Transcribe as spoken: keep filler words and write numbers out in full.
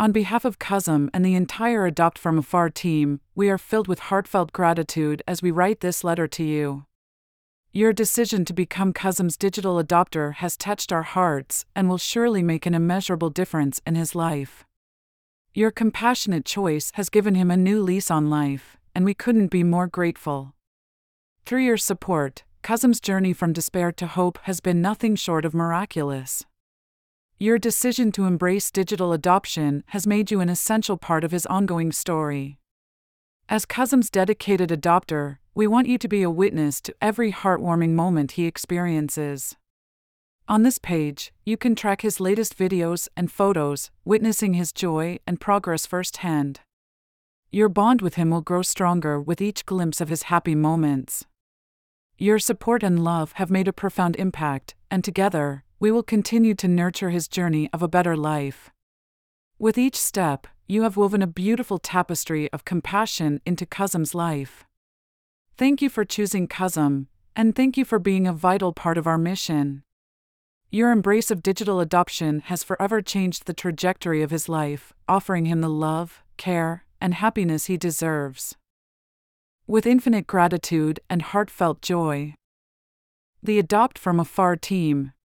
On behalf of Kazum and the entire Adopt From Afar team, we are filled with heartfelt gratitude as we write this letter to you. Your decision to become Kazum's digital adopter has touched our hearts and will surely make an immeasurable difference in his life. Your compassionate choice has given him a new lease on life, and we couldn't be more grateful. Through your support, Kazum's journey from despair to hope has been nothing short of miraculous. Your decision to embrace digital adoption has made you an essential part of his ongoing story. As Kazum's dedicated adopter, we want you to be a witness to every heartwarming moment he experiences. On this page, you can track his latest videos and photos, witnessing his joy and progress firsthand. Your bond with him will grow stronger with each glimpse of his happy moments. Your support and love have made a profound impact, and together, we will continue to nurture his journey of a better life. With each step, you have woven a beautiful tapestry of compassion into Kazum's life. Thank you for choosing Kazum, and thank you for being a vital part of our mission. Your embrace of digital adoption has forever changed the trajectory of his life, offering him the love, care, and happiness he deserves. With infinite gratitude and heartfelt joy, the Adopt From Afar team,